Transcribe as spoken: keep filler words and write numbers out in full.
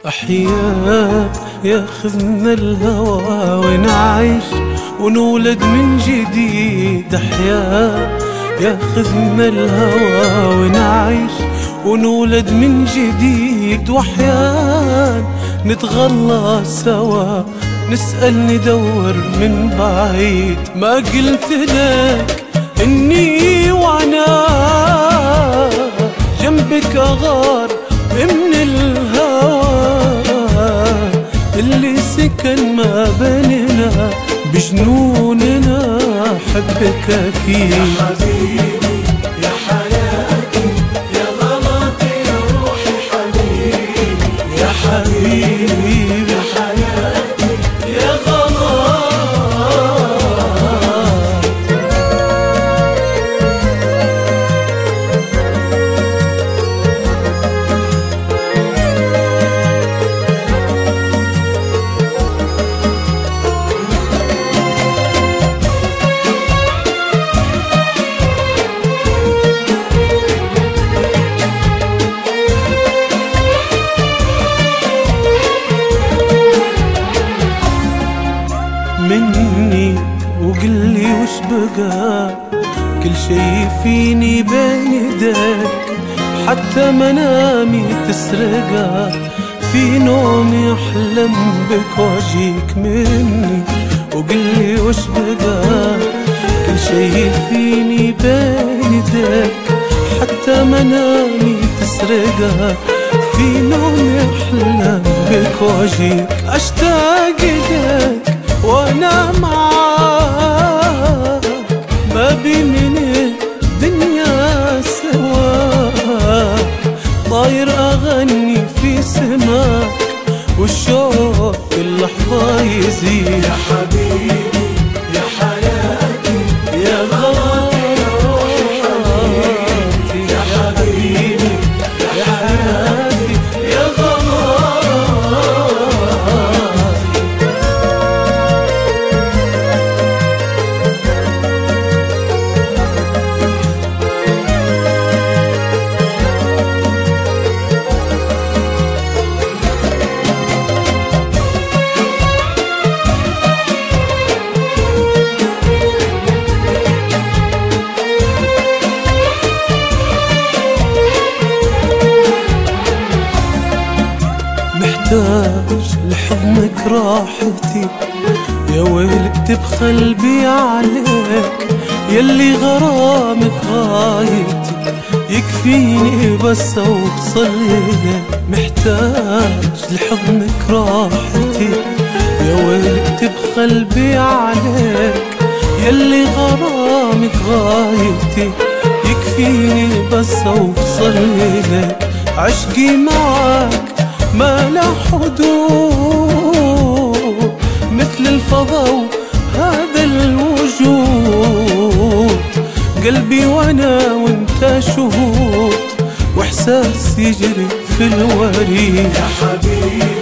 أحياء ياخذنا الهوى ونعيش ونولد من جديد. أحياء ياخذنا الهوى ونعيش ونولد من جديد. وأحيان نتغلى سوا نسأل ندور من بعيد. ما قلت لك إني وأنا جنبك أغار من الهوى اللي سكن ما بيننا بجنوننا. حبك أكيد يا حبيبي يا حياتي يا غلطي يا روحي حبيبي يا حبيبي يا حياتي يا غلط. مني وقلي وش بقى كل شي فيني بين يديك. حتى منامي تسرقها في نومي أحلم بك واجيك. مني وقلي وش بقى كل شي فيني بين يديك. حتى منامي تسرقها في نومي أحلم بك واجيك. أشتاق إليك وانا معاك ما بي من الدنيا سواك. طاير اغني في سماك والشوق كل لحظة يزيد. يا حبيبي يا حياتي يا غلطي يا روحي حبيبي يا حبيبي يا حياتي يا غلطي. محتاج لحضنك راحتي يا ويل بتبخل بي عليك. يلي غرامك غايتي يكفيني بس اوصل لك. محتاج لحضنك راحتي يا ويل بتبخل بي عليك. يلي غرامك غايتي يكفيني بس اوصل لك. عشقي معك ما له حدود مثل الفضاء وهذا الوجود. قلبي وانا وانت شهود واحساس يجري في الوريد. يا حبيبي